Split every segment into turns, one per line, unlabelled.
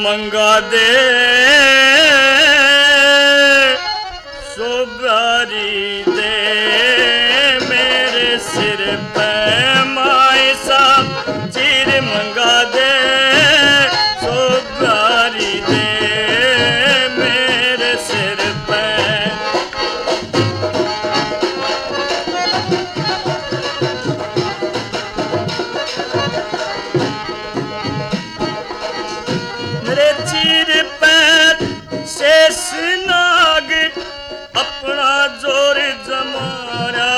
मंगा दे सोबारी दे मेरे सिर पे माए सा चीर मंगा दे सोबारी दे मेरे सिर पे। मेरे चीर पैर शेष नाग अपना जोर जमारा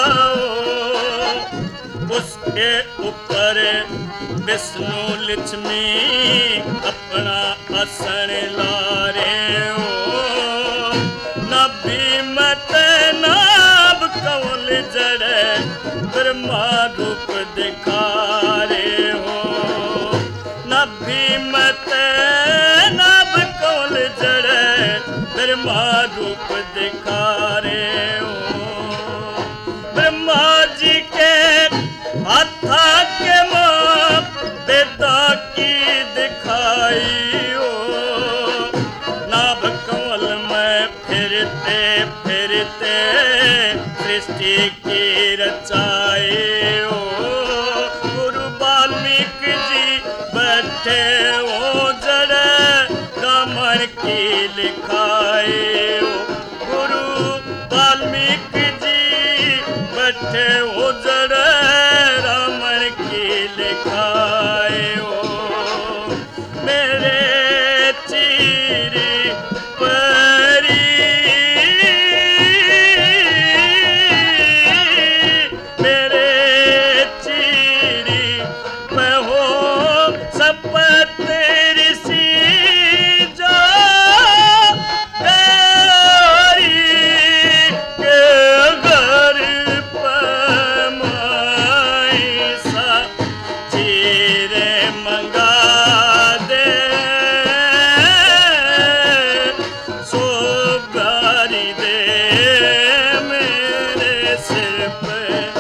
उसके ऊपर विष्णु लक्ष्मी अपना आसन ला रहे हो। नभी मत नाभ कौल जड़े ब्रह्मा रूप दिखा रहे हो। नभी मत नाभ कौल जड़े ब्रह्मा रूप दिखा रहे हो। ब्रह्मा जी के हाथा के माप बेदा की दिखाई हो। नाभ कमल में फिरते फिरते सृष्टि की रचाई हो। गुरु वाल्मीकि जी बैठे हो जड़े रामायण की लिखाई हो। गुरु वाल्मीकि जी बैठे हो जड़े रामायण की लिखाई हो। मेरे चीर परी मेरे चीर पे हो शपथ ऋषि जो गौरी के घर पे माई सा चीर मंगा दे सोबारी दे मेरे सिर पे।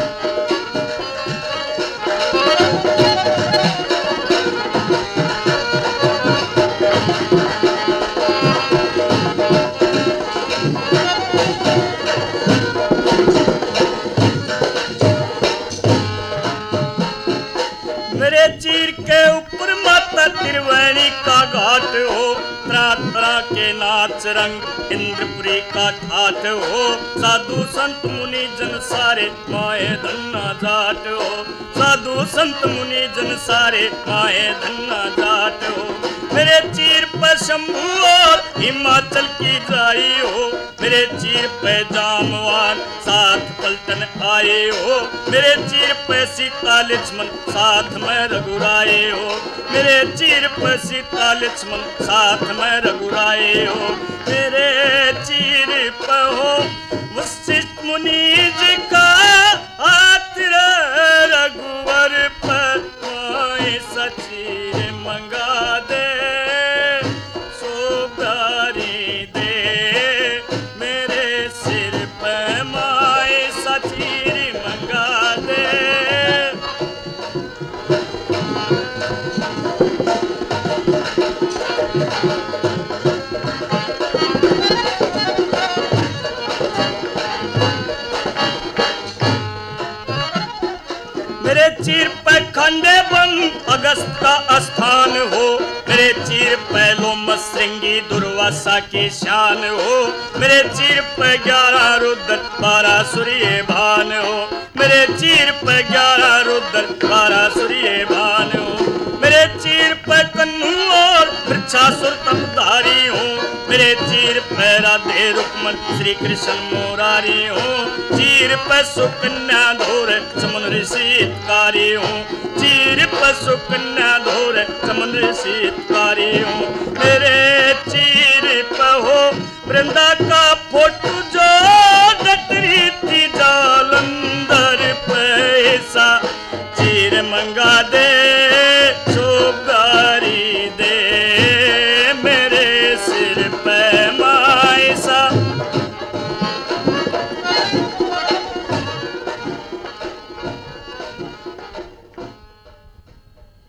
मेरे चीर के ऊपर माता त्रिवेणी का घाट हो। तरह तरह के नाच रंग इंद्रपुरी का ठाठ हो। साधु संत मुनि जन सारे माए धन्ना जाट हो। साधु संत मुनि जन सारे माए धन्ना जाट हो। मेरे चीर पर शंभू और हिमाचल की जाई हो। मेरे चीर पे जामवान साथ पलटन आए हो। मेरे चीर पे सीता लक्ष्मण साथ में रघुराए हो। मेरे चीर पे सीता लक्ष्मण साथ में रघुराए हो। मेरे चीर पे हो वशिष्ठ मुनि जी का हाथ रघुवर पर कोई सचीर मंगा दे सोबारी दे मेरे सिर पे माए सचीर मंगा दे। मेरे चीर पे खंडे बंग अगस्त का स्थान हो। मेरे चीर पे लोम श्रृंगी दुर्वासा की शान हो। मेरे चीर पे 11 रुद्र 12 सूर्य भान हो। मेरे चीर पे 11 रुद्र 12 सूर्य भान हो। मेरे चीर पे कन्हू और वृक्षासुर तपधारी हो। मेरे चीर पे राधे रुक्मन श्री कृष्ण मुरारी हो। चीर पे सुकन्या धोर समुद्र शीतकारी हो। चीर पे सुकन्या धोर समुद्र शीतकारी हो। मेरे